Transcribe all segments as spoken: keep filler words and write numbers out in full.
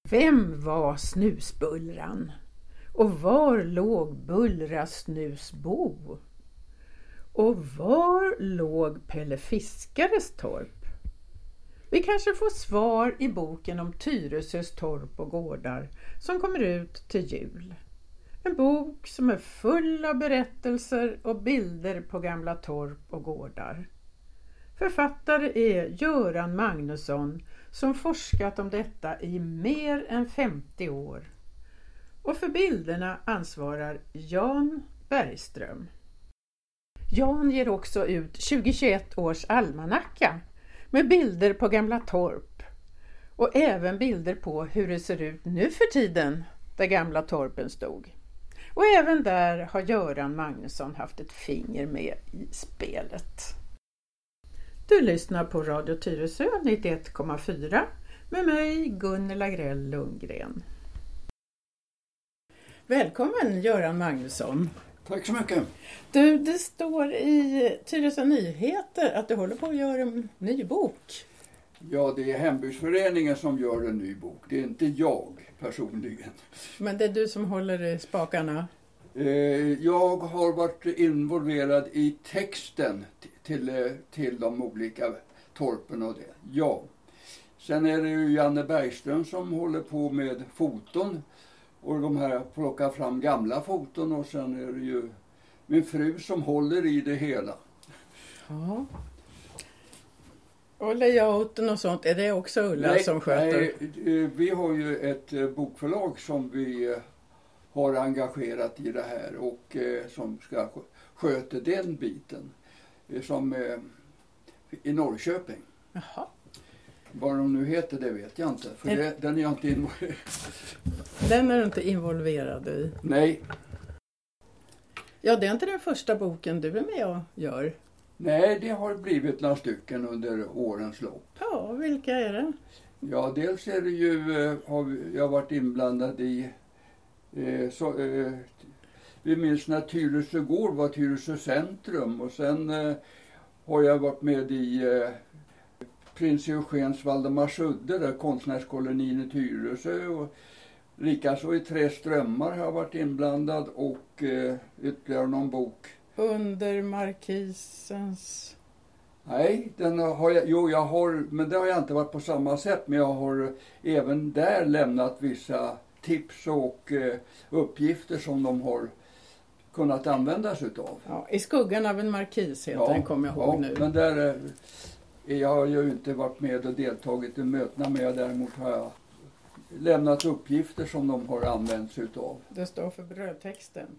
Vem var Snusbullran? Och var låg Bullra snusbo? Och var låg Pelle Fiskares torp? Vi kanske får svar i boken om Tyresös torp och gårdar som kommer ut till jul. En bok som är full av berättelser och bilder på gamla torp och gårdar. Författare är Göran Magnusson som forskat om detta i mer än femtio år. Och för bilderna ansvarar Jan Bergström. Jan ger också ut tjugohundratjugoett års almanacka med bilder på gamla torp och även bilder på hur det ser ut nu för tiden där gamla torpen stod. Och även där har Göran Magnusson haft ett finger med i spelet. Du lyssnar på Radio Tyresö nittioett komma fyra med mig Gunilla Grell Lundgren. Välkommen Göran Magnusson. Tack så mycket. Du, det står i Tyresö Nyheter att du håller på att göra en ny bok. Ja, det är hembygdsföreningen som gör en ny bok. Det är inte jag personligen. Men det är du som håller i spakarna? Jag har varit involverad i texten till, till de olika torpen och det. Ja. Sen är det ju Janne Bergström som håller på med foton. Och de här plockar fram gamla foton och sen är det ju min fru som håller i det hela. Ja. Och layouten och sånt, är det också Ulla nej, som sköter? Nej, vi har ju ett bokförlag som vi har engagerat i det här och eh, som ska sköta den biten som eh, i Norrköping. Jaha. Vad de nu heter det vet jag inte, för det, den är jag inte involverad. Den är du inte involverad i? Nej. Ja, det är inte den första boken du är med och gör. Nej, det har blivit några stycken under årens lopp. Ja, vilka är det? Ja, dels är det ju, har jag varit inblandad i, eh, så, eh, vi minns när Tyresö gård var Tyresö centrum och sen eh, har jag varit med i eh, Prins Eugens Valdemarsudde, där konstnärskolonin i Tyresö och likaså i Tre strömmar har jag varit inblandad och eh, ytterligare någon bok. Under markisens... Nej, den har jag, jo jag har, men det har jag inte varit på samma sätt, men jag har även där lämnat vissa tips och eh, uppgifter som de har kunnat användas utav. Ja, i skuggan av en markis heter ja, den, kommer jag ihåg ja, nu. Men där eh, jag har ju inte varit med och deltagit i mötena, men jag däremot har jag lämnat uppgifter som de har använts utav. Det står för brödtexten.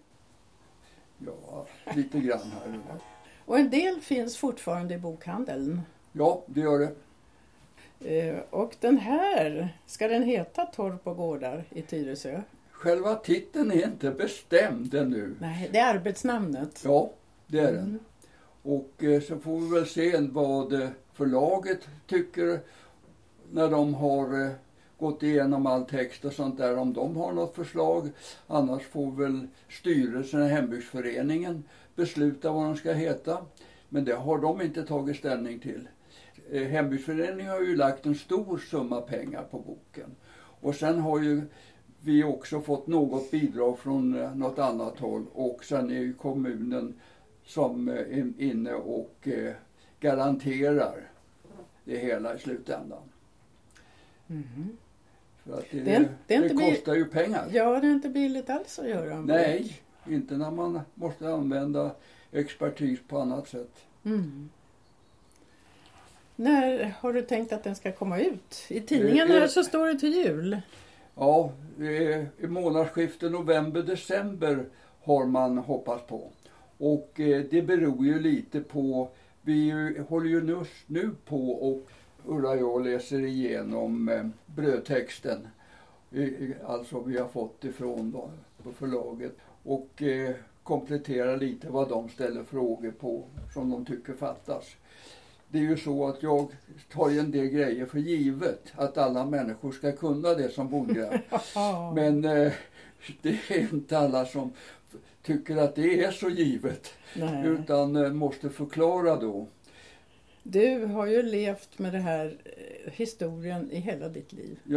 Ja, lite grann här. Och en del finns fortfarande i bokhandeln. Ja, det gör det. Eh, och den här, ska den heta Torp och gårdar i Tyresö? Själva titeln är inte bestämd ännu. Nej, det är arbetsnamnet. Ja, det är mm. den. Och eh, så får vi väl se vad förlaget tycker när de har eh, gått igenom all text och sånt där, om de har något förslag. Annars får väl styrelsen i hembygdsföreningen besluta vad de ska heta. Men det har de inte tagit ställning till. Eh, hembygdsföreningen har ju lagt en stor summa pengar på boken. Och sen har ju vi också fått något bidrag från eh, något annat håll. Och sen är ju kommunen som eh, är inne och eh, garanterar det hela i slutändan. Mm. För att det, det, är, det, är det inte kostar ju pengar. Ja, det är inte billigt alls att göra en bok. Nej, inte när man måste använda expertis på annat sätt. Mm. När har du tänkt att den ska komma ut? I tidningen här så står det till jul. Ja, i månadsskiftet november-december har man hoppats på. Och det beror ju lite på, vi håller ju nu, nu på och Ulla och jag läser igenom eh, brödtexten. Eh, alltså vi har fått ifrån då, på förlaget. Och eh, kompletterar lite vad de ställer frågor på som de tycker fattas. Det är ju så att jag tar en del grejer för givet. Att alla människor ska kunna det som borde. Men eh, det är inte alla som tycker att det är så givet. Nej. Utan eh, måste förklara då. Du har ju levt med det här historien i hela ditt liv. Ja,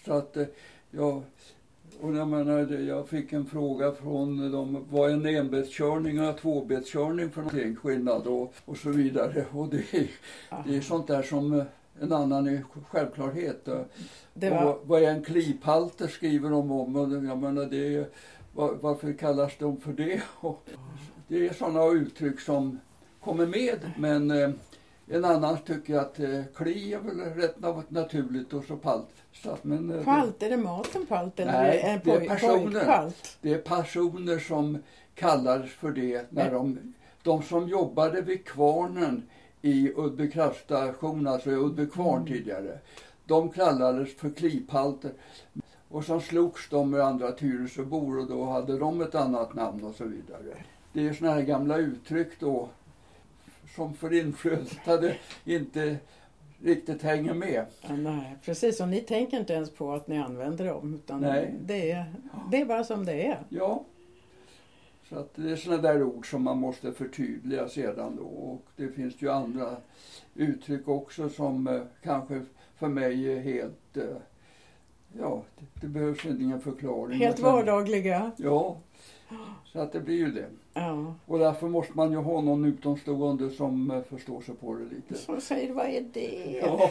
Så att eh, jag... Och jag menar, jag fick en fråga från dem, vad är en enbetskörning och en tvåbetskörning för någonting, skillnad och, och så vidare. Och det är, det är sånt där som en annan är självklarhet. Det var... Och vad är en kliphalter skriver de om, och jag menar, det är, var, varför kallas de för det? Och det är sådana uttryck som kommer med, men eh, en annan tycker att eh, kli är väl rätt naturligt och så palt. Så att, men, eh, palt, är det maten palt eller nej, är det, det är personer. Det är personer som kallas för det när de, de som jobbade vid kvarnen i Udby kraftstation, alltså i Udby kvarn mm. tidigare. De kallades för kliphalter. Och så slogs de med andra Tyresöbor och då hade de ett annat namn och så vidare. Det är såna här gamla uttryck då som för inflödade inte riktigt hänger med. Ja, nej, precis. Och ni tänker inte ens på att ni använder dem. Utan nej. Det, är, det är bara som det är. Ja. Så att det är såna där ord som man måste förtydliga sedan då. Och det finns ju andra uttryck också som eh, kanske för mig är helt... Eh, ja, det, det behövs ingen förklaring. Helt vardagliga. Ja. Så att det blir ju det. Ja. Och därför måste man ju ha någon utomstående som förstår sig på det lite. Som säger, vad är det? Ja.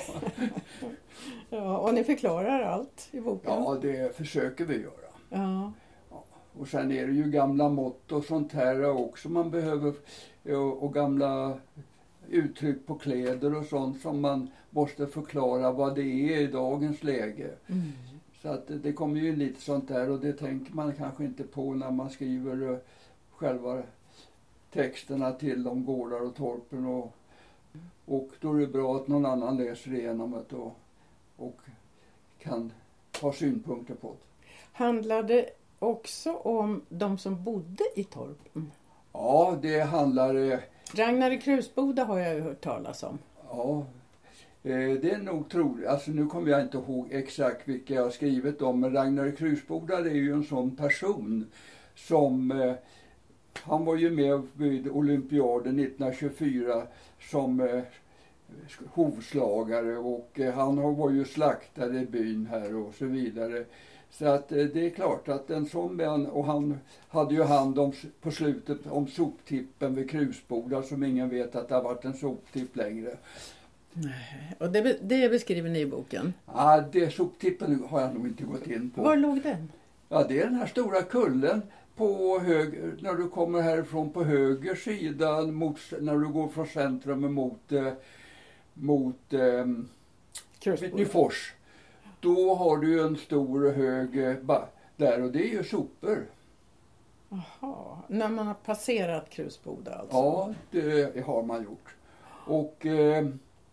Ja, och ni förklarar allt i boken? Ja, det försöker vi göra. Ja. Ja. Och sen är det ju gamla mått och sånt här också man behöver. Och gamla uttryck på kläder och sånt som man måste förklara vad det är i dagens läge. Mm. Så att det kommer ju lite sånt där och det tänker man kanske inte på när man skriver uh, själva texterna till de gårdar och torpen. Och, och då är det bra att någon annan läser igenom det och, och kan ha synpunkter på det. Handlar det också om de som bodde i torpen? Ja, det handlar... Uh, Ragnar i Krusboda har jag ju hört talas om. Ja, det är nog troligt. Alltså nu kommer jag inte ihåg exakt vilka jag har skrivit om. Men Ragnar i Krusboda är ju en sån person som... Eh, han var ju med vid olympiaden nittonhundratjugofyra som eh, hovslagare. Och eh, han var ju slaktare i byn här och så vidare. Så att eh, det är klart att en sån man... Och han hade ju hand om, på slutet om soptippen vid Krusboda som ingen vet att det har varit en soptipp längre. Nej, och det, det beskriver ni i boken? Ja, det soptippen har jag nog inte gått in på. Var låg den? Ja, det är den här stora kullen på höger, när du kommer härifrån på höger sida mot, när du går från centrum mot eh, mot eh, Nyfors. Då har du en stor hög eh, där och det är ju sopor. Jaha, när man har passerat Krusboda alltså? Ja, det har man gjort. Och eh,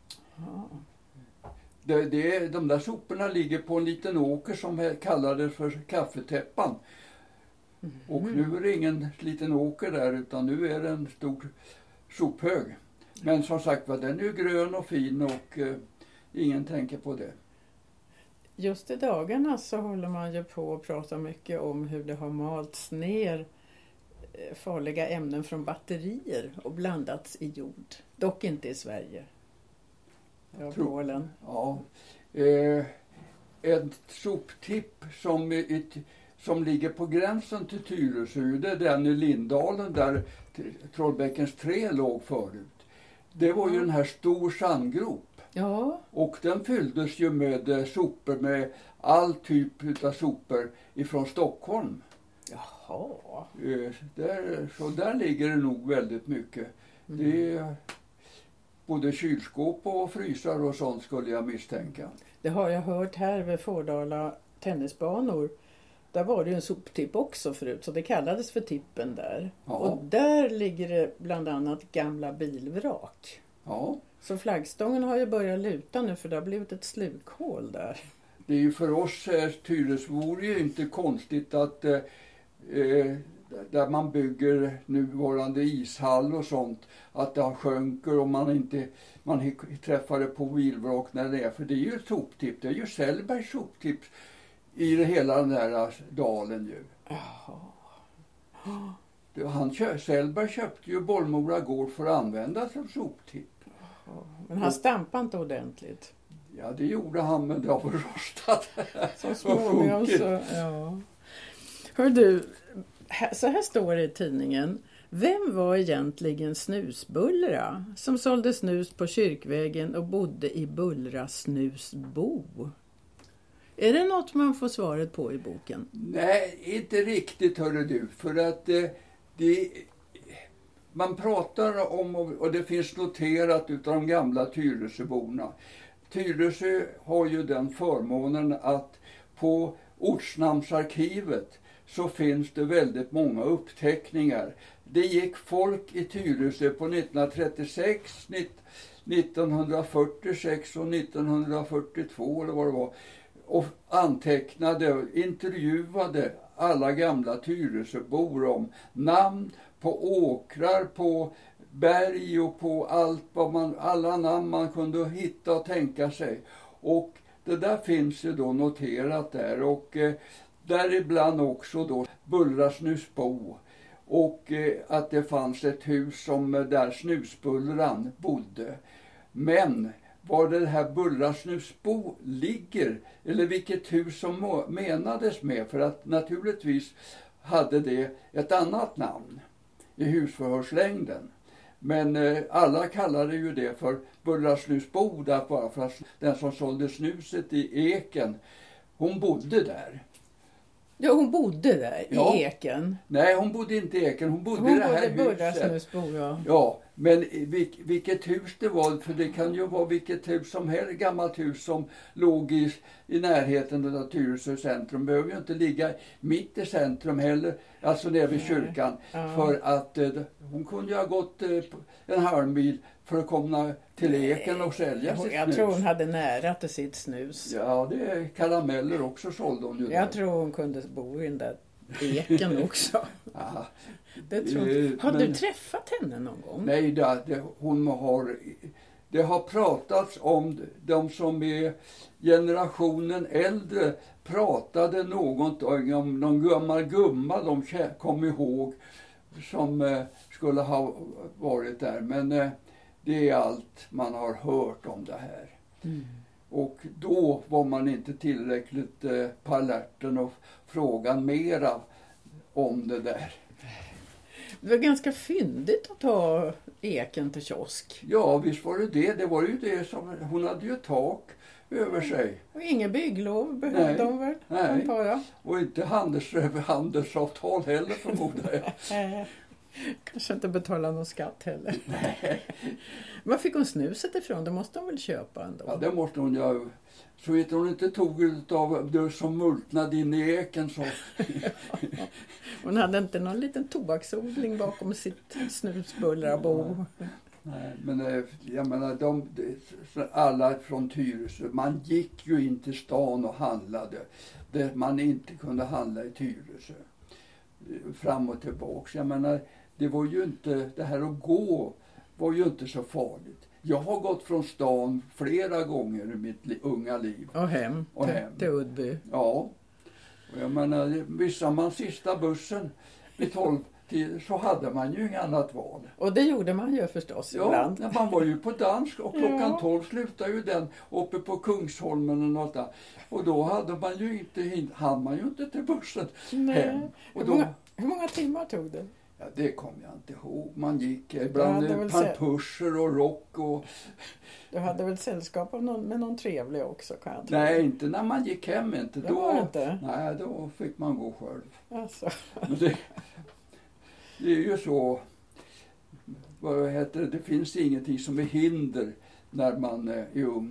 Det, det, de där soporna ligger på en liten åker som kallades för kaffetäppan. Mm. Och nu är det ingen liten åker där utan nu är det en stor sophög. Men som sagt var, den är ju grön och fin och eh, ingen tänker på det. Just i dagarna så håller man ju på att prata mycket om hur det har malts ner farliga ämnen från batterier och blandats i jord. Dock inte i Sverige. Ja, Polen. Ja. Eh, ett soptipp som, ett, som ligger på gränsen till Tyresö, det är den i Lindalen där Trollbäckens tre låg förut. Det var ju den här stor sandgrop. Ja. Och den fylldes ju med sopor, med all typ av sopor ifrån Stockholm. Jaha. Eh, där, så där ligger det nog väldigt mycket. Mm. Det är både kylskåp och frysar och sånt skulle jag misstänka. Det har jag hört här vid Fårdala tennisbanor. Där var det ju en soptipp också förut, så det kallades för tippen där. Ja. Och där ligger det bland annat gamla bilvrak. Ja. Så flaggstången har ju börjat luta nu för det har blivit ett slukhål där. Det är ju för oss eh, Tyresöbor ju inte konstigt att eh, där man bygger nuvarande ishall och sånt, att det sjönker och man inte man träffar det på bilvrak när det är, för det är ju ett soptipp, det är ju Sellbergs soptipp i det hela den där dalen ju. Jaha. Han kö, Sellberg köpte ju Bollmora gård för att använda som soptipp. Men han stampade inte ordentligt. Ja, det gjorde han, men det var rostat. Så småningom så, ja. Hör du, så här står det i tidningen. Vem var egentligen Snusbullra som sålde snus på Kyrkvägen och bodde i Bullra snusbo? Är det något man får svaret på i boken? Nej, inte riktigt, hörru du. För att eh, det, man pratar om, och det finns noterat utav de gamla Tyresöborna. Tyresö har ju den förmånen att på ortsnamnsarkivet så finns det väldigt många uppteckningar. Det gick folk i Tyresö på nittonhundratrettiosex, nittonhundrafyrtiosex och nittonhundrafyrtiotvå eller vad det var och antecknade och intervjuade alla gamla Tyresöbor om namn på åkrar, på berg och på allt vad man, alla namn man kunde hitta och tänka sig. Och det där finns ju då noterat där, och eh, däribland också då Bullra snusbo, och eh, att det fanns ett hus som eh, där Snusbullran bodde. Men var det här Bullra snusbo ligger, eller vilket hus som menades med, för att naturligtvis hade det ett annat namn i husförhörslängden. Men eh, alla kallade ju det för Bullra snusbo bara för att den som sålde snuset i Eken, hon bodde där. Ja, hon bodde där ja. i Eken. Nej, hon bodde inte i Eken, hon bodde hon i det här bodde huset. Bullra snusbo, ja. Ja, men vil, vilket hus det var, för det kan ju vara vilket hus som helst, gammalt hus som låg i, i närheten av Tyresö centrum. Behöver ju inte ligga mitt i centrum heller, alltså nere vid kyrkan. Ja. För att eh, hon kunde ju ha gått eh, en halv mil för att komma till Eken och sälja jag, sitt jag snus. tror hon hade nära till sitt snus. Ja, det är karameller också sålde hon ju. Jag där. tror hon kunde bo i den där Eken också. Ja. Det tror jag. Har Men, du träffat henne någon gång? Nej, det, det, hon har, det har pratats om de som är generationen äldre, pratade något om någon gammal gumma de kom ihåg som eh, skulle ha varit där. Men eh, det är allt man har hört om det här. Mm. Och då var man inte tillräckligt eh, på alerten och frågan mera om det där. Det var ganska fyndigt att ta Eken till kiosk. Ja, visst var det det. Det var ju det som, hon hade ju tak över sig. Och inga bygglov behövde nej, de väl, nej. antar jag. Och inte handels, handelsavtal heller, förmodar jag. Kanske inte betala någon skatt heller. Nej. Var fick hon snuset ifrån? Det måste hon väl köpa ändå? Ja, det måste hon ju. Så vet hon inte tog ut av det som multnade in i Eken. Så. Hon hade inte någon liten tobaksodling bakom sitt snusbullrabo. Nej, men jag menar, de, alla från Tyresö, man gick ju in till stan och handlade. Där man inte kunde handla i Tyresö. Fram och tillbaka. Jag menar, det var ju inte, det här att gå var ju inte så farligt. Jag har gått från stan flera gånger i mitt li- unga liv. Och hem, och till, hem. till Udby. Ja. Och jag menar, missade man sista bussen vid tolv till, så hade man ju inget annat val. Och det gjorde man ju förstås ja, ibland. Ja, man var ju på dansk och klockan ja. tolv slutade ju den uppe på Kungsholmen och något där. Och då hade man ju inte, hann man ju inte till bussen Nej. hem. Och hur, då, många, hur många timmar tog det? Ja, det kommer jag inte ihåg. Man gick ibland pampuscher och rock och... Du hade väl sällskap av någon, med någon trevlig också, kan jag tro. Nej, inte när man gick hem inte. Det då, var inte. Nej, då fick man gå själv. Alltså. Men det, det är ju så... Vad heter det? Det finns ingenting som är hinder när man är ung.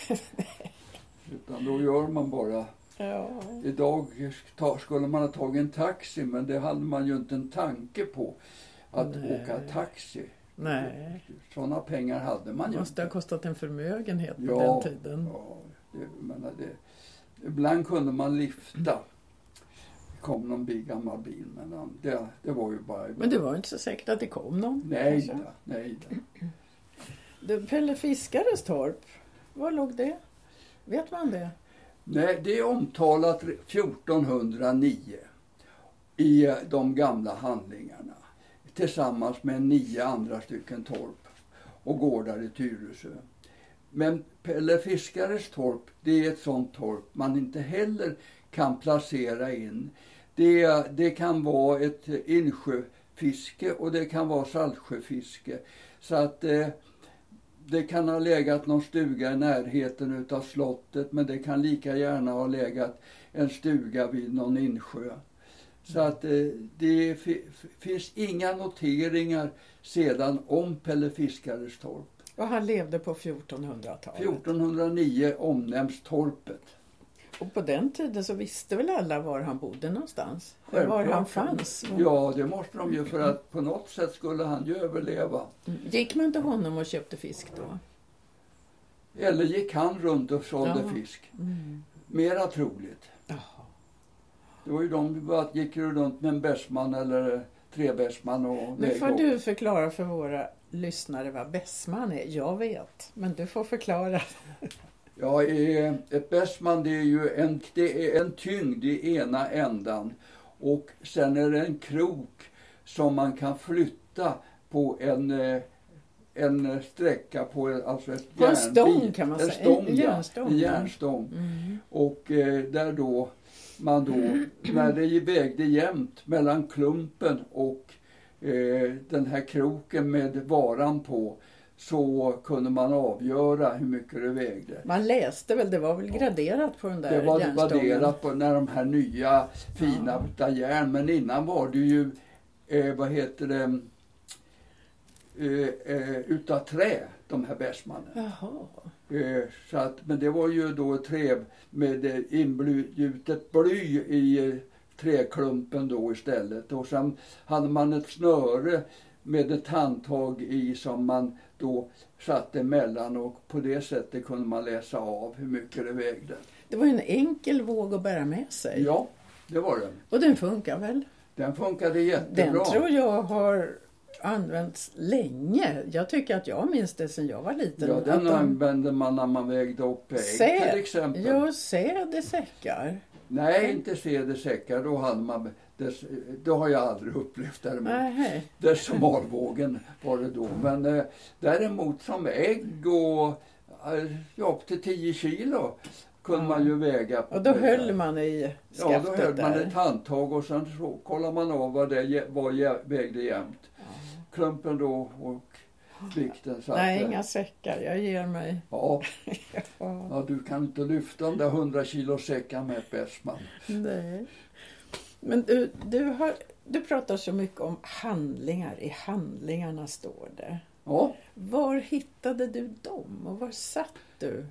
Utan då gör man bara... Ja. Idag skulle man ha tagit en taxi, men det hade man ju inte en tanke på att Nej. åka taxi. Nej. Sådana pengar hade man ju. Det måste inte. ha kostat en förmögenhet på ja, den tiden. Ja, det, menar det. Ibland kunde man lyfta. Det kom någon bil, gammal bil, men det, det var ju bara... Men det var inte så säkert att det kom någon. Nej, da, nej. Da. Det Pelle Fiskares torp, var låg det? Vet man det? Nej, det är omtalat fjortonhundranio i de gamla handlingarna. Tillsammans med nio andra stycken torp och gårdar i Tyresö. Men Pelle Fiskares torp, det är ett sånt torp man inte heller kan placera in. Det, det kan vara ett insjöfiske och det kan vara saltsjöfiske. Så att eh, det kan ha legat någon stuga i närheten utav slottet, men det kan lika gärna ha legat en stuga vid någon insjö. Så att eh, det f- finns inga noteringar sedan om Pelle Fiskares torp. Och han levde på fjortonhundratalet. fjortonhundranio omnämns torpet. Och på den tiden så visste väl alla var han bodde någonstans? Självklart. Var han fanns? Ja, det måste de ju, för att på något sätt skulle han ju överleva. Gick man till honom och köpte fisk då? Eller gick han runt och sålde Ja. fisk? Mm. Mera troligt. Jaha. Det var ju de som gick runt med en bästman eller trebästman och Nu får väg du upp. förklara för våra lyssnare vad bästman är. Jag vet, men du får förklara. Ja, eh, ett bästman, det är ju en, det är en tyngd i ena ändan. Och sen är det en krok som man kan flytta på en, eh, en sträcka på, alltså ett På en järnbit. stång kan man en säga. Stång, En ja. järnstång. En järnstång. Mm. Och eh, där då man då, när det vägde jämnt mellan klumpen och eh, den här kroken med varan på, så kunde man avgöra hur mycket det vägde. Man läste väl, det var väl graderat på den där Det var järnstången. värderat på när de här nya fina ja. järn, men innan var det ju, eh, vad heter det, eh, eh, utav trä, de här bästmannen. Jaha. Eh, så att, men det var ju då ett trä med eh, inblutet bly i eh, träklumpen då istället. Och sen hade man ett snöre med ett handtag i som man då satte emellan, och på det sättet kunde man läsa av hur mycket det vägde. Det var en enkel våg att bära med sig. Ja, det var det. Och den funkar väl? Den funkade jättebra. Den tror jag har använts länge. Jag tycker att jag minns det sedan jag var liten. Ja, den de... använde man när man vägde upp ägg Sä... till exempel. Ja, sädesäckar. Nej, inte sädesäckar. Då hade man... Dess, det har jag aldrig upplevt däremot. Nej. Decimalvågen var det då. Men eh, däremot som ägg och eh, ja, upp till tio kilo kunde ja. man ju väga. Och då höll man i skaftet. Ja, då höll där. man ett handtag och sen så kollar man av vad det var, vägde jämnt. Ja. Klumpen då och vikten. Så Nej, att, inga säckar. Jag ger mig. Ja. Ja, du kan inte lyfta de där hundra kilo säckar med ett bästman. Nej. Men du, du, har, du pratar så mycket om handlingar. I handlingarna står det. Ja. Var hittade du dem och var satt du?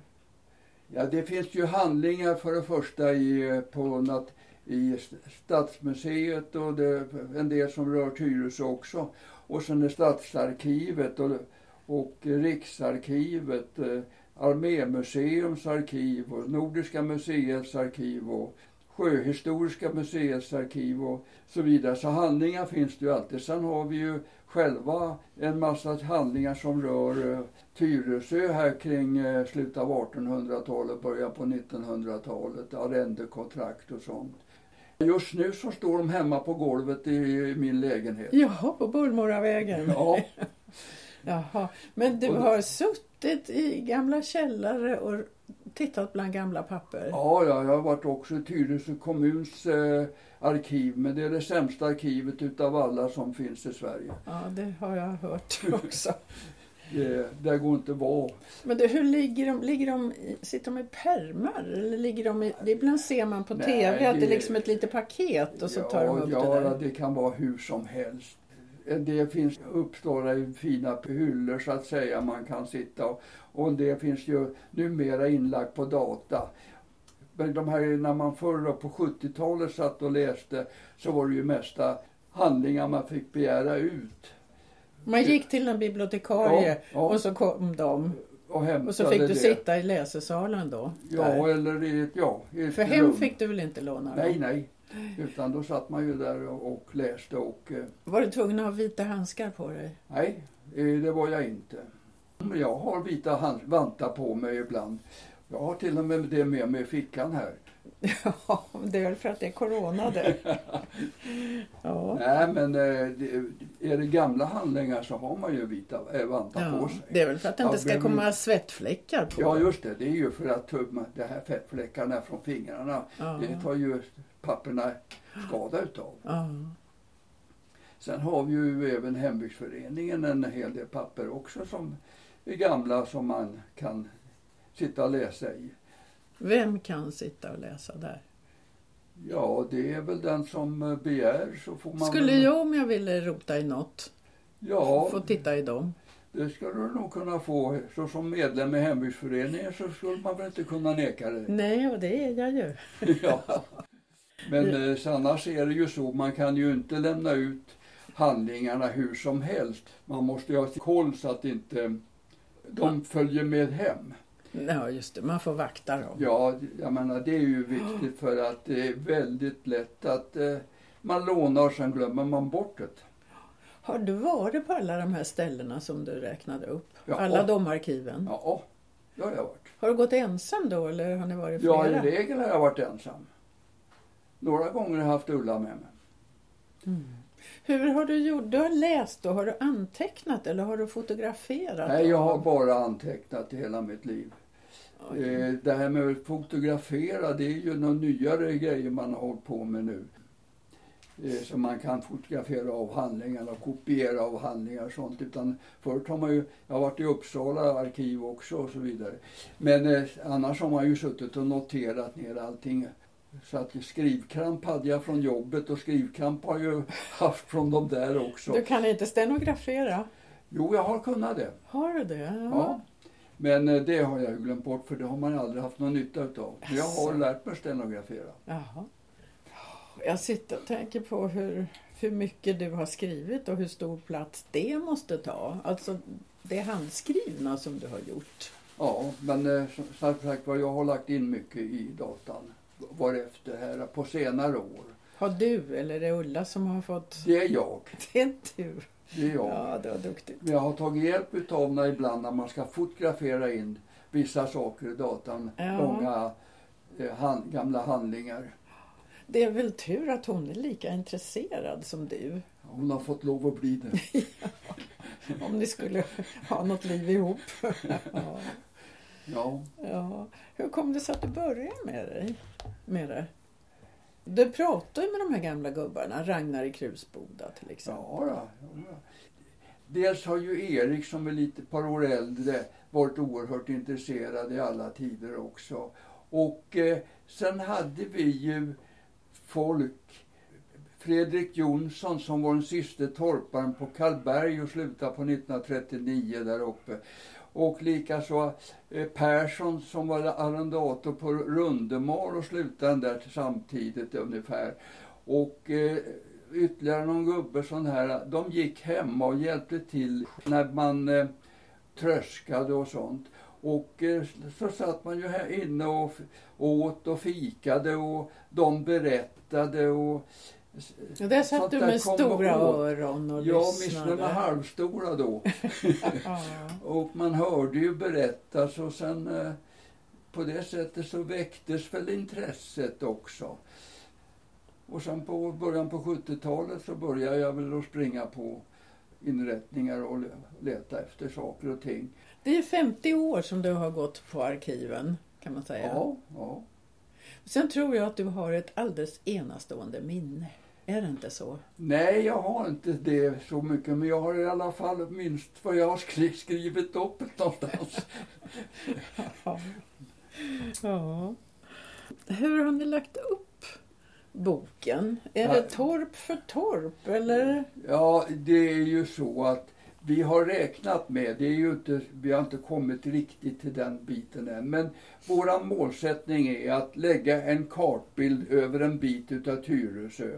Ja, det finns ju handlingar för det första i, på nat, i Stadsmuseet och det, en del som rör Tyresö också. Och sen är Stadsarkivet och, och Riksarkivet, eh, Armémuseums arkiv och Nordiska museets arkiv och Sjöhistoriska museets arkiv och så vidare. Så handlingar finns det ju alltid. Sen har vi ju själva en massa handlingar som rör uh, Tyresö här kring uh, slutet av artonhundratalet, början på nittonhundratalet, arrendekontrakt och sånt. Just nu så står de hemma på golvet i, i min lägenhet. Jaha, på Bullmoravägen. Ja. Jaha, men du och, har suttit i gamla källare och tittat bland gamla papper? Ja, ja, jag har varit också i Tyresö kommuns eh, arkiv, men det är det sämsta arkivet utav alla som finns i Sverige. Ja, det har jag hört också. det, det går inte vara. Men det, hur ligger de? Ligger de i, sitter de i pärmar? Eller ligger de i, det ibland ser man på Nej, tv att det, det är liksom ett litet paket och så ja, tar de upp ja, det där. det kan vara hur som helst. Det finns uppstått i fina hyllor så att säga, man kan sitta och, och det finns ju numera inlagt på data. Men de här, när man förr på sjuttiotalet satt och läste, så var det ju mesta handlingar man fick begära ut. Man gick till en bibliotekarie ja, ja. och så kom de. Och, och så fick du det. sitta i läsesalen då? Ja, där. eller i ett, ja, i ett För hem rum. fick du väl inte låna? Nej, nej. Utan då satt man ju där och, och läste och... Var du tvungen att ha vita handskar på dig? Nej, det var jag inte. Men jag har vita hand, vantar på mig ibland. Jag har till och med det med mig i fickan här. Ja, det är väl för att det är corona det. Ja. Nej, men är det gamla handlingar så har man ju vita äh, vantar Ja, på sig. det är väl för att det inte Ja, ska men- komma svettfläckar på. Ja, just det. Det är ju för att tumma de här fettfläckarna från fingrarna. Ja. Det tar ju papperna skada utav. Ja. Sen har vi ju även hembygdsföreningen en hel del papper också som är gamla som man kan sitta och läsa i. Vem kan sitta och läsa där? Ja, det är väl den som begär så får man... Skulle väl... jag om jag ville rota i något Ja, få titta i dem? det ska du nog kunna få. Så som medlem i hembygdsföreningen så skulle man väl inte kunna neka dig. Nej, och det är jag ju. Ja. Men eh, annars är det ju så, man kan ju inte lämna ut handlingarna hur som helst. Man måste ju ha koll så att inte de följer med hem. Ja, just det. Man får vakta dem. Ja, jag menar det är ju viktigt för att det är väldigt lätt att eh, man lånar och sen glömmer man bort det. Har du varit på alla de här ställena som du räknade upp? Ja. Alla de arkiven? Ja, det har jag varit. Har du gått ensam då eller har ni varit Ja, flera? i regel har jag varit ensam. Några gånger har jag haft Ulla med mig. Mm. Hur har du gjort? Du har läst och har du antecknat eller har du fotograferat? Nej, jag har bara antecknat i hela mitt liv. Eh, det här med att fotografera, det är ju några nyare grejer man har hållit på med nu. Eh, så man kan fotografera av handlingarna och kopiera av handlingar och sånt. Utan förut har man ju, jag har varit i Uppsala arkiv också och så vidare. Men eh, annars har man ju suttit och noterat ner allting. Så att skrivkramp hade jag från jobbet och skrivkramp har jag ju haft från de där också. Du kan inte stenografera? Jo, jag har kunnat det. Har du det? Ja. Men eh, det har jag ju glömt bort för det har man aldrig haft någon nytta utav. Men jag har lärt mig stenografera. Jaha. Jag sitter och tänker på hur, hur mycket du har skrivit och hur stor plats det måste ta. Alltså det handskrivna som du har gjort. Ja, men eh, som sagt vad jag har lagt in mycket i datan var efter här på senare år. Har du eller är det Ulla som har fått... Det är jag. Det är du. Det är jag. Ja, det var duktigt. Men jag har tagit hjälp utav när ibland när man ska fotografera in vissa saker i datan. Ja. Långa eh, hand, gamla handlingar. Det är väl tur att hon är lika intresserad som du. Hon har fått lov att bli det. Om ni skulle ha något liv ihop. Ja. Ja. Ja. Hur kom det sig att du började med det? Med det? Du pratar ju med de här gamla gubbarna. Ragnar i Krusboda till exempel. Ja, ja, ja. Dels har ju Erik som är lite par år äldre varit oerhört intresserad i alla tider också. Och eh, sen hade vi ju folk, Fredrik Jonsson som var den sista torparen på Karlberg och slutade på nittonhundratrettionio där uppe. Och likaså eh, Persson som var arrendator på Rundemar och slutade där samtidigt ungefär. Och eh, ytterligare någon gubbe sån här, de gick hemma och hjälpte till när man eh, tröskade och sånt. Och eh, så satt man ju här inne och f- åt och fikade och de berättade och... Och där satt sånt du där med kom stora ihåg. öron och Ja, lyssnade. åtminstone med halvstora då. Ja. Och man hörde ju berättas och sen eh, på det sättet så väcktes väl intresset också. Och sen på början på sjuttiotalet så började jag väl att springa på inrättningar och leta efter saker och ting. Det är femtio år som du har gått på arkiven kan man säga. Ja, ja. Sen tror jag att du har ett alldeles enastående minne. Är det inte så? Nej, jag har inte det så mycket, men jag har i alla fall minst vad jag har skri- skrivit upp någonstans. Ja. Ja. Hur har ni lagt upp boken? Är Ja. det torp för torp eller? Ja, det är ju så att vi har räknat med, det är ju inte, vi har inte kommit riktigt till den biten än, men våran målsättning är att lägga en kartbild över en bit utav Tyresö.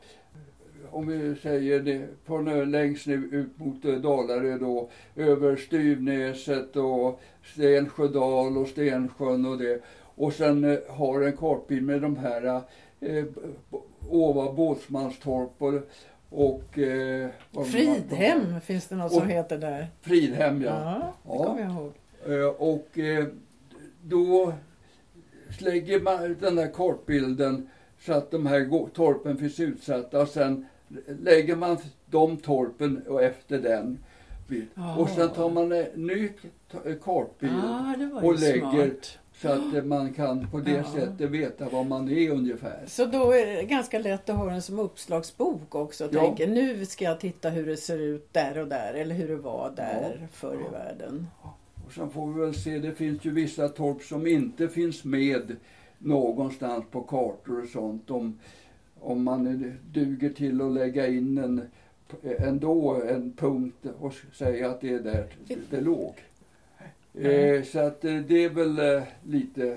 Om vi säger det, på längst nu ut mot Dalarö då, över Styvnäset och Stensjödal och Stensjön och det. Och sen eh, har en kartbild med de här eh, Åva Båtsmanstorp och, och eh, vad- Fridhem finns det något som Och- heter där. Fridhem, ja. Ja, det Ja. kommer jag ihåg. Eh, Och eh, då lägger man den här kartbilden så att de här torpen finns utsatta och sen lägger man de torpen och efter den. Oh. Och sen tar man en ny kartbild ah, och lägger smart. Så att man kan på det ja. sättet veta vad man är ungefär. Så då är det ganska lätt att ha den som uppslagsbok också. Och ja. tänka, nu ska jag titta hur det ser ut där och där. Eller hur det var där ja. förr i ja. världen. Och sen får vi väl se, det finns ju vissa torp som inte finns med någonstans på kartor och sånt. Om, om man duger till att lägga in en, ändå en punkt och säga att det är där det, det låg. Mm. Eh, så att eh, det är väl eh, lite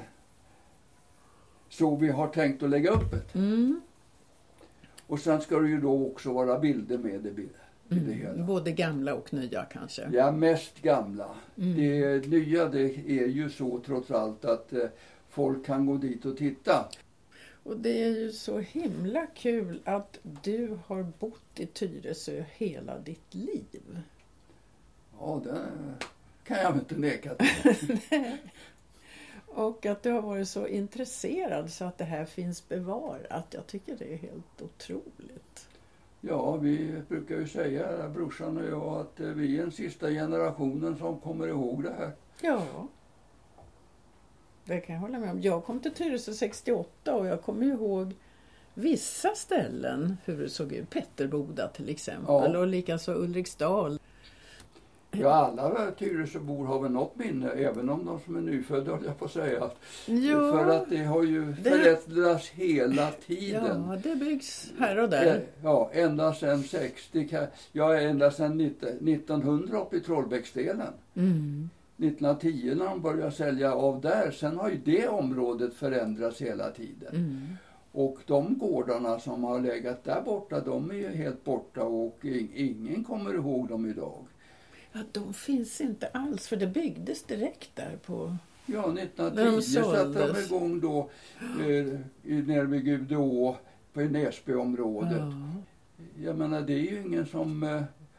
så vi har tänkt att lägga upp det. Mm. Och sen ska det ju då också vara bilder med det, i det mm. hela. Både gamla och nya kanske. Ja, mest gamla. Mm. Det nya det är ju så trots allt att eh, folk kan gå dit och titta. Och det är ju så himla kul att du har bott i Tyresö hela ditt liv. Ja, det kan jag inte neka till. Och att du har varit så intresserad så att det här finns bevarat. Jag tycker det är helt otroligt. Ja, vi brukar ju säga, brorsan och jag, att vi är den sista generationen som kommer ihåg det här. Ja, det kan jag hålla med om. Jag kom till Tyresö sextioåtta och jag kommer ihåg vissa ställen hur det såg ut. Petterboda till exempel ja. och likaså Ulriksdal. Ja, alla Tyresöbor har väl något minne, även om de som är nyfödda, höll jag på att säga. Ja, för att det har ju det... förändrats hela tiden. Ja, det byggs här och där. Ja, ända sedan sextio, ja ända sedan nittonhundra upp i Trollbäcksdelen. Mm. nittonhundratio när de började sälja av där, sen har ju det området förändrats hela tiden. Mm. Och de gårdarna som har legat där borta, de är ju helt borta och ingen kommer ihåg dem idag. Ja, de finns inte alls, för det byggdes direkt där på... Ja, nittonhundratio satte de igång då eh, nere vid Gudeå på Näsbyområdet. Ja. Jag menar, det är ju ingen som eh,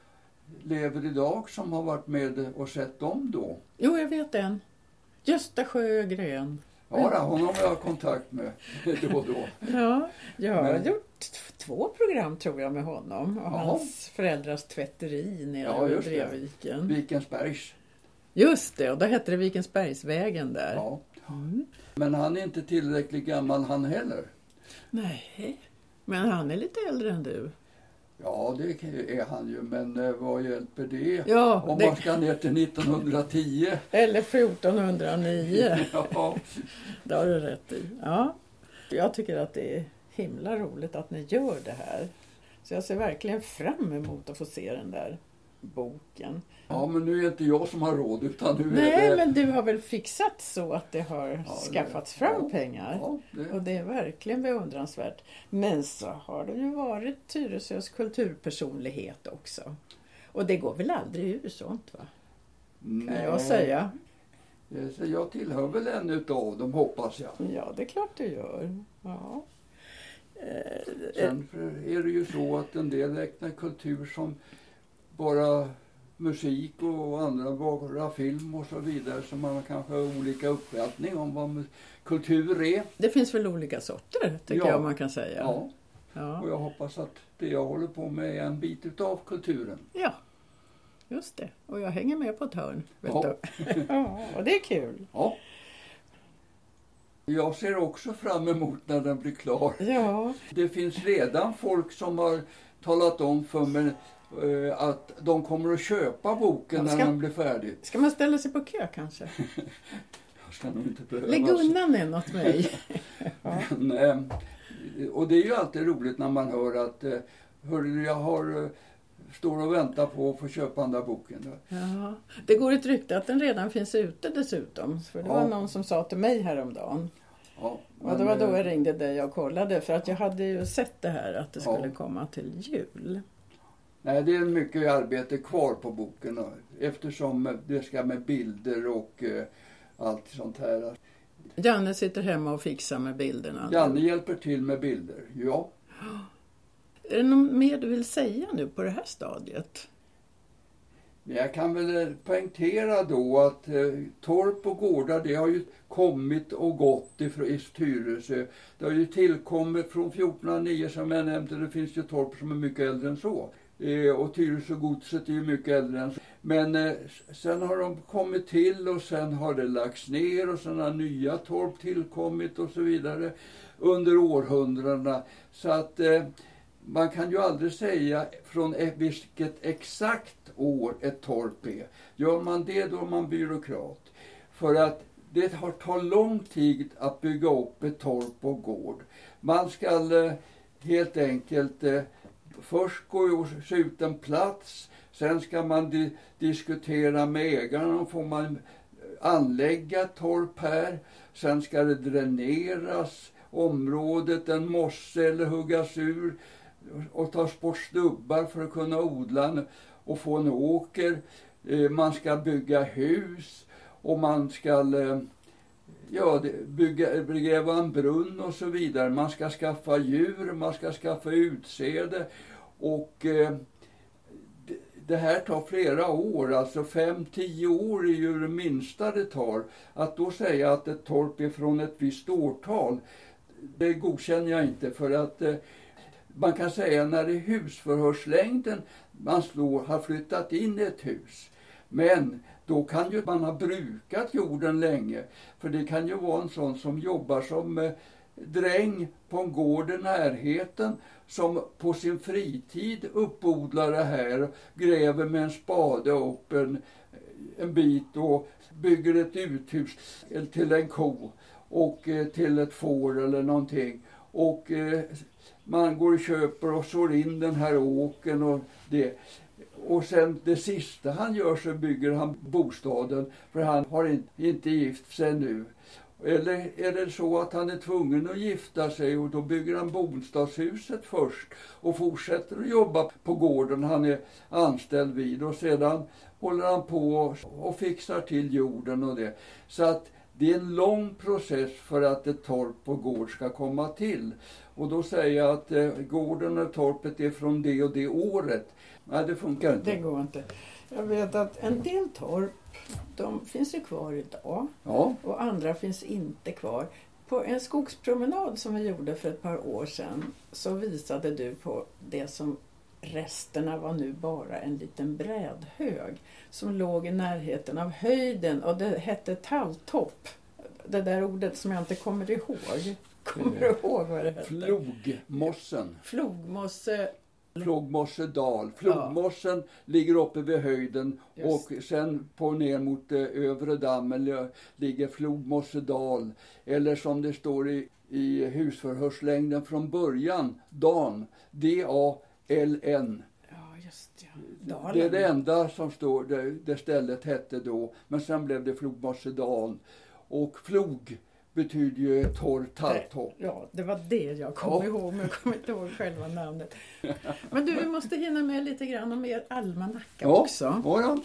lever idag som har varit med och sett dem då. Jo, jag vet en. Gösta Sjögren. Ja, då, honom har jag kontakt med då och då. Ja, jag har Men... gjort två program tror jag med honom. Och ja. hans föräldrars tvätteri nere ja, i Breviken. Vikensbergs. Just det, och då hette det Vikensbergsvägen där. Ja. Mm. Men han är inte tillräckligt gammal han heller. Nej, men han är lite äldre än du. Ja, det är han ju, men eh, vad hjälper det? Ja, om det... man ska ner till nittonhundratio. Eller fjortonhundranio. Ja. Det har du rätt i. Ja. Jag tycker att det är himla roligt att ni gör det här. Så jag ser verkligen fram emot att få se den där boken. Ja, men nu är inte jag som har råd, utan nu Nej, är det... men du har väl fixat så att det har ja, skaffats det... fram ja, pengar. Ja, det... Och det är verkligen beundransvärt. Men så har det ju varit Tyresös kulturpersonlighet också. Och det går väl aldrig ur sånt, va? Nej. Kan jag säga. Så jag tillhör väl en utav dem, hoppas jag. Ja, det är klart du gör. Ja. Sen är det ju så att en del räknar kultur som bara musik och andra bara film och så vidare, så man kanske har olika uppfattning om vad kultur är. Det finns väl olika sorter, tycker ja. jag man kan säga. Ja. Ja, och jag hoppas att det jag håller på med är en bit utav kulturen. Ja, just det. Och jag hänger med på ett hörn, vet ja. du. Ja, och det är kul. Ja. Jag ser också fram emot när den blir klar. Ja. Det finns redan folk som har talat om för mig uh, att de kommer att köpa boken ska, när den blir färdig. Ska man ställa sig på kö kanske? Jag ska nog inte behöva. Lägg undan en åt mig. Ja. Men, uh, och det är ju alltid roligt när man hör att uh, hör, jag har... Uh, står och väntar på att få köpa den där boken. Ja. Det går ett rykte att den redan finns ute dessutom. För det ja. var någon som sa till mig häromdagen. Ja, men, och det var då jag ringde dig och kollade. För att jag hade ju sett det här att det skulle ja. komma till jul. Nej, det är mycket arbete kvar på boken. Eftersom det ska med bilder och uh, allt sånt här. Janne sitter hemma och fixar med bilderna. Janne hjälper till med bilder, ja. Är det något mer du vill säga nu på det här stadiet? Men jag kan väl poängtera då att eh, torp och gårdar, det har ju kommit och gått ifrån i Tyresö. Det har ju tillkommit från fjortonhundranio som jag nämnde, det finns ju torp som är mycket äldre än så. Eh, och Tyresögodset är ju mycket äldre än så. Men eh, sen har de kommit till och sen har det lagts ner och sen har nya torp tillkommit och så vidare under århundradena. Så att eh, man kan ju aldrig säga från vilket exakt år ett torp är. Gör man det då är man byråkrat. För att det har tar lång tid att bygga upp ett torp och gård. Man ska eh, helt enkelt eh, först gå och se ut en plats. Sen ska man di- diskutera med ägarna och får man anlägga ett torp här. Sen ska det dräneras området, en mosse eller huggas ur och tas bort stubbar för att kunna odla och få en åker. Man ska bygga hus och man ska ja, bygga, gräva en brunn och så vidare. Man ska skaffa djur, man ska skaffa utsäde och eh, det, det här tar flera år, alltså fem, tio år är ju det minsta det tar. Att då säga att ett torp är från ett visst årtal, det godkänner jag inte för att eh, man kan säga när det är husförhörslängden man slår, har flyttat in i ett hus. Men då kan ju man ha brukat jorden länge. För det kan ju vara en sån som jobbar som eh, dräng på en gård i närheten. Som på sin fritid uppodlar det här. Gräver med en spade upp en, en bit och bygger ett uthus till en ko. Och eh, till ett får eller någonting. Och eh, man går och köper och sår in den här åken och det. Och sen det sista han gör så bygger han bostaden för han har in, inte gift sig nu. Eller är det så att han är tvungen att gifta sig och då bygger han bostadshuset först och fortsätter att jobba på gården han är anställd vid och sedan håller han på och fixar till jorden och det. Så att det är en lång process för att ett torp och gård ska komma till. Och då säger jag att eh, gården och torpet är från det och det året. Nej, det funkar inte. Det går inte. Jag vet att en del torp, de finns ju kvar idag. Ja. Och andra finns inte kvar. På en skogspromenad som vi gjorde för ett par år sedan så visade du på det som resterna var nu bara en liten brädhög som låg i närheten av höjden och det hette talltopp. Det där ordet som jag inte kommer ihåg. Kommer du ihåg vad det hette? Flogmossen. Flogmosse. Flogmossedal. Flogmossen ja. Ligger uppe vid höjden. Just. Och sen på ner mot eh, övre dammen ligger Flogmossedal. Eller som det står i, i husförhörslängden från början. Dan. D A L N. Ja, just ja. Dalen. Det är det enda som står, det, det stället hette då. Men sen blev det Flogmossedal. Och flog betyder ju torr talltopp. Ja, det var det jag kom ja. ihåg, men jag kommer inte ihåg själva namnet. Men du, vi måste hinna med lite grann om er almanacka ja. också. Ja, ja.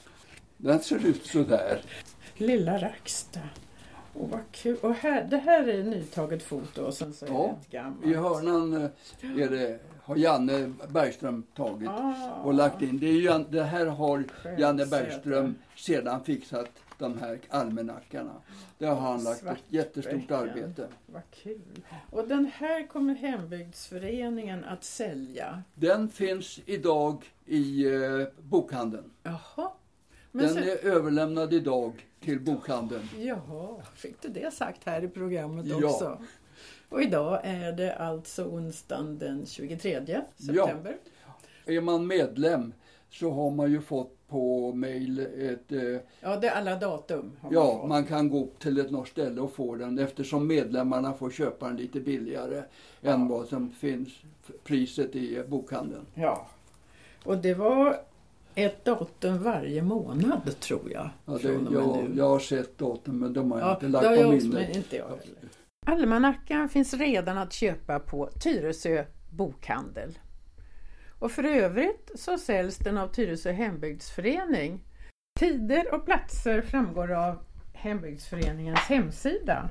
Den ser ut så där. Lilla Racksta. Och vad kul. Och här, det här är nytaget foto och sen så är ja. det ett gammalt. I hörnan är det, har Janne Bergström tagit ah. och lagt in. Det, är ju, det här har Janne Bergström sedan fixat. De här almanackarna. Där har han lagt ett jättestort arbete. Vad kul. Och den här kommer Hembygdsföreningen att sälja? Den finns idag i eh, bokhandeln. Jaha. Men den sen... är överlämnad idag till bokhandeln. Jaha, fick du det sagt här i programmet ja. också? Och idag är det alltså onsdagen den tjugotredje september. Ja. Är man medlem så har man ju fått på mejl ett... Eh, ja, det är alla datum. Har ja, man, man kan gå upp till ett något ställe och få den eftersom medlemmarna får köpa den lite billigare ja. än vad som finns priset i bokhandeln. Ja, och det var ett datum varje månad tror jag. Ja, det, jag, jag har sett datum men de har ja, inte lagt på minnet. Men inte jag heller. Almanackan finns redan att köpa på Tyresö bokhandel. Och för övrigt så säljs den av Tyresö Hembygdsförening. Tider och platser framgår av Hembygdsföreningens hemsida.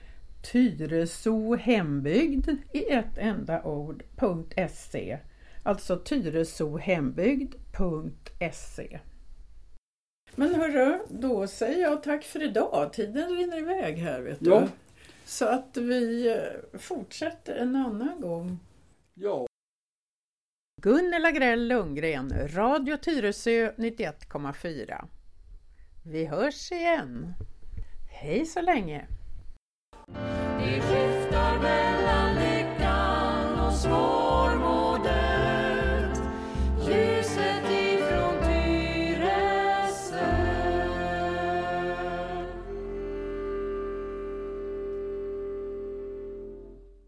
Tyresöhembygd i ett enda ord.se. Alltså tyresöhembygd punkt se. Men hörru, då säger jag tack för idag. Tiden rinner iväg här, vet Ja. du. Så att vi fortsätter en annan gång. Ja. Gunilla Grell Lundgren, Radio Tyresö nittioett komma fyra. Vi hörs igen. Hej så länge! Det